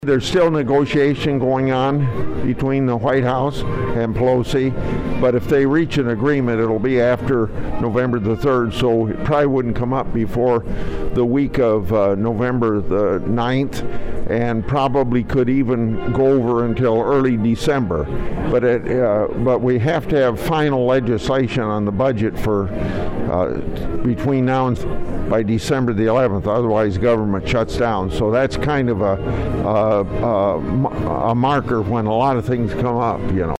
There's still negotiation going on between the White House and Pelosi, but if they reach an agreement, it'll be after November the 3rd, so it probably wouldn't come up before the week of November the 9th, and probably could even go over until early December. But we have to have final legislation on the budget for between now and by December the 11th, otherwise government shuts down. So that's kind of a marker when a lot of things come up,